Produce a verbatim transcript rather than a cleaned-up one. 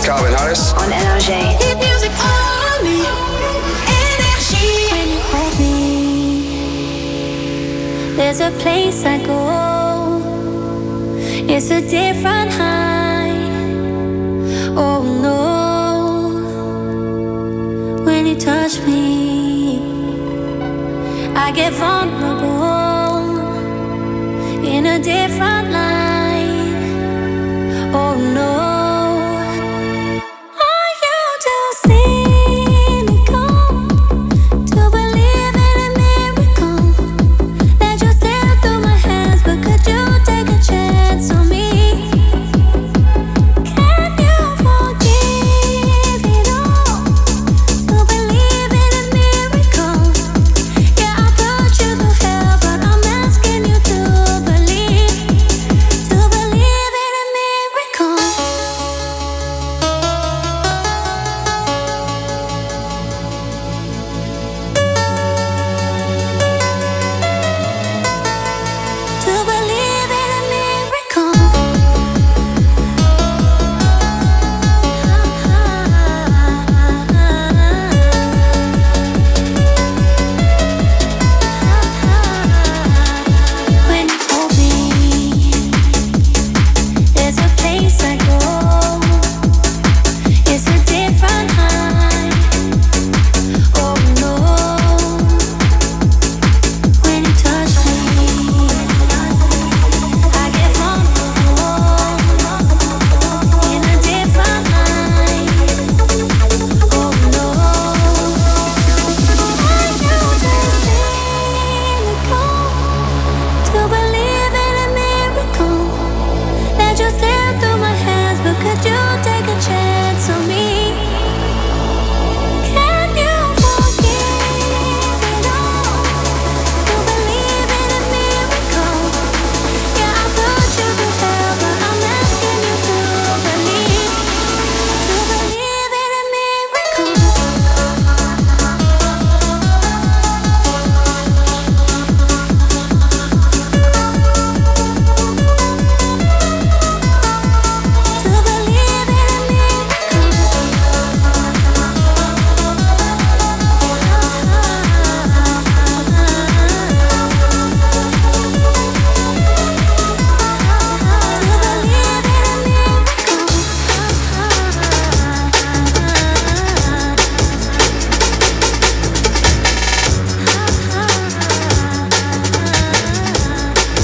Calvin Harris on N R J. Hit music only. Energy. When you hold me, there's a place I go. It's a different high. Oh no. When you touch me, I get vulnerable.